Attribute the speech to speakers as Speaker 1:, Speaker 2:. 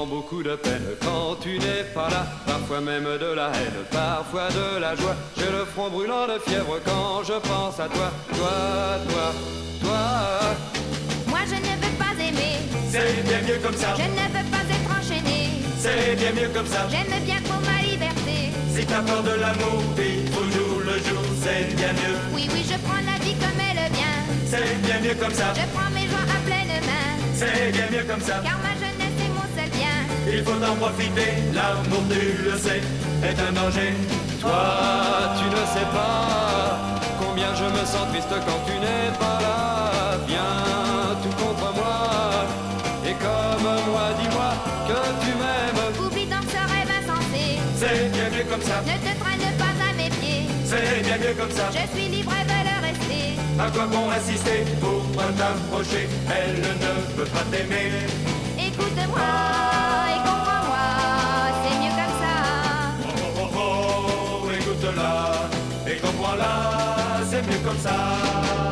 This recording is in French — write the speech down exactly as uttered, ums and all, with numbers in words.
Speaker 1: beaucoup de peine quand tu n'es pas là. Parfois même de la haine, parfois de la joie. J'ai le front brûlant de fièvre quand je pense à toi. Toi, toi, toi.
Speaker 2: Moi je ne veux pas aimer,
Speaker 3: C'est bien mieux comme ça.
Speaker 2: je ne veux pas être enchaîné.
Speaker 3: C'est bien mieux comme ça.
Speaker 2: J'aime bien pour ma liberté.
Speaker 3: Si t'as peur de l'amour, vivre au jour le jour, c'est bien mieux.
Speaker 2: Oui, oui, je prends la vie comme elle vient.
Speaker 3: C'est bien mieux comme ça.
Speaker 2: Je prends mes joies à pleine main.
Speaker 3: C'est bien mieux comme ça.
Speaker 2: Car ma jeunesse est mon seul bien.
Speaker 3: Il faut en profiter, l'amour tu le sais, est un danger.
Speaker 1: Toi, tu ne sais pas combien je me sens triste quand tu n'es pas là. Viens tout contre moi. Et comme moi, dis-moi que tu m'aimes.
Speaker 2: Oublie donc ce rêve insensé.
Speaker 3: C'est bien mieux comme ça.
Speaker 2: Ne te traîne pas à mes pieds.
Speaker 3: C'est bien mieux comme ça.
Speaker 2: Je suis libre et veux le rester.
Speaker 3: À quoi bon insister pour pas t'approcher? Elle ne peut pas t'aimer.
Speaker 2: Écoute-moi et comprends-moi. C'est mieux comme ça.
Speaker 3: Oh oh oh, oh, écoute-la et comprends-la, c'est mieux comme ça.